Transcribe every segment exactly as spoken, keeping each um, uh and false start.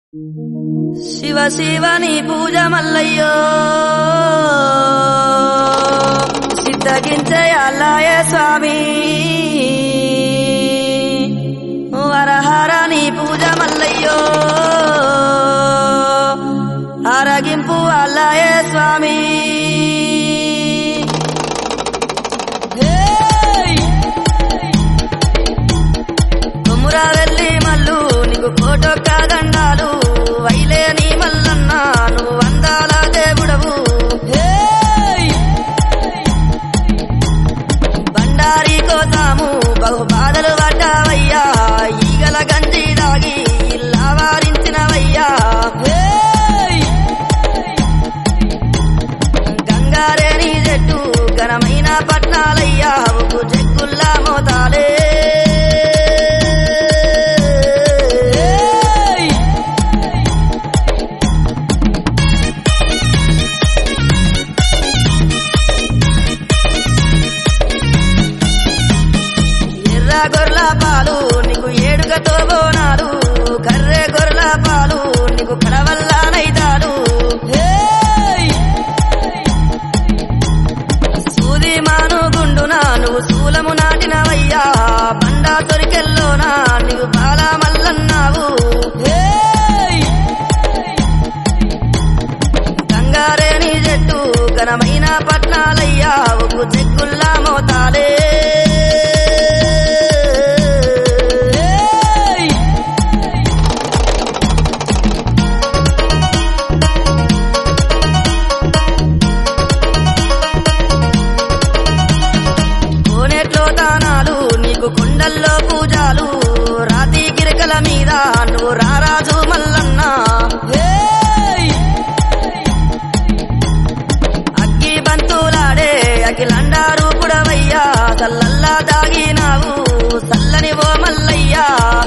శివ శివని పూజ మల్లయ్యో సిద్ధగించే అల్లాయే స్వామి వరహరని పూజ మల్లయ్యో ఆరగింపు అల్లాయే స్వామి తుమ్మురా వెళ్ళి మల్లు నీకు కోటో కాదండాలు వైలేని మల్లన్న నువ్వు వందాల దేవుడవు బండారి కోతాము బహు బాధలు పడ్డావయ్యా ఈగల గంజి దాగి ఇల్లా వారించినవయ్యా గంగారేని చెట్టు ఘనమైన పట్నాలయ్యా ఉప్పు చెక్కుల్లా మోతాలే గొర్రెల పాలు నీకు ఏడుగతో బోనాలు కర్రె గొర్రెల పాలు నీకు కడవల్ల నైతాలు సూది మాను గుండునా నువ్వు శూలము నాటినవయ్యా బండా తొరికెల్లోనా నీకు బాల మల్లన్నావు గంగారేని చెట్టు ఘనమైన పట్నాలయ్యా ఉప్పు చెక్కుల్లా మోతాలే కొండల్లో పూజాలు రాతి గిరకల మీద నువ్వు రారాజు మల్లన్న అగ్గి బంతులాడే అఖిలండారు పుడవయ్యా సల్లల్లా దాగినావు సల్లని ఓ మల్లయ్యా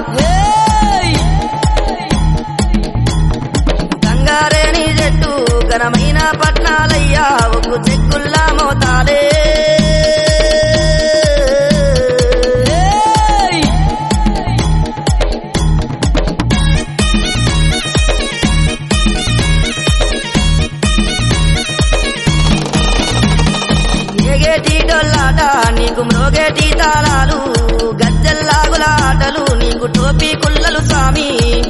గంగారేని చెట్టు ఘనమైన పట్నాలయ్యా ఉప్పు చెక్కుల్లా మోతాలే డొల్లాట నీకు మ్రోగేటి తాళాలు గజ్జల్లాగుల ఆటలు నీకు టోపీ కుల్లలు స్వామి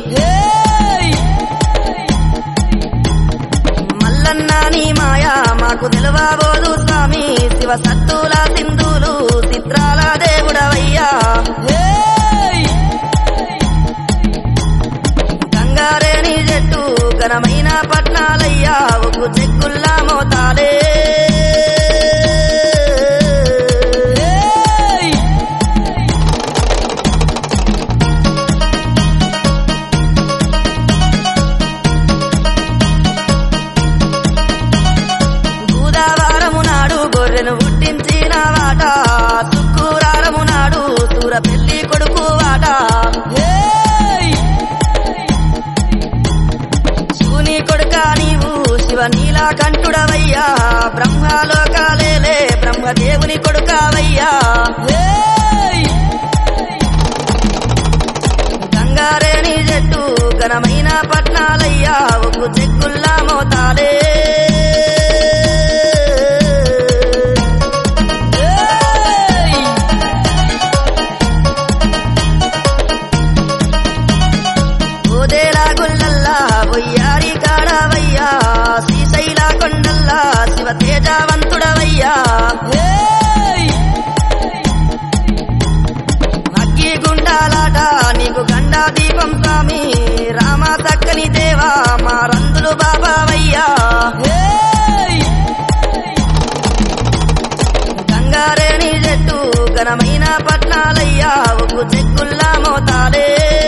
మల్లన్న నీ మాయా మాకు నిలవబోదు స్వామి శివ సత్తుల సింధులు చిత్రాల దేవుడవయ్యా గంగారేని చెట్టు ఘనమైన పట్నాలయ్యా ఉప్పు చెక్కుల్లా మోతాలే గొర్రెను పుట్టించిన వాట శుక్రవారము నాడు సూర పెళ్లి కొడుకు వాట శివుని కొడుక నీవు శివ నీలకంఠుడవయ్యా బ్రహ్మలోకాలేలే బ్రహ్మదేవుని కొడుకవయ్యా గంగారేని చెట్టు ఘనమైన పట్నాలయ్యా ఉప్పు చెక్కుల్లా మోతాలే వయ్యారి కాడవయ్యా శ్రీశైల కొండల్లా శివ తేజవంతుడవయ్యా అగ్గి గుండాలాట నీకు గండా దీపం స్వామి రామ చక్కని దేవా మా రందులు బాబావయ్యా గంగారేని చెట్టు ఘనమైన పట్నాలయ్యా ఉప్పు చెక్కుల్లా మోతాలే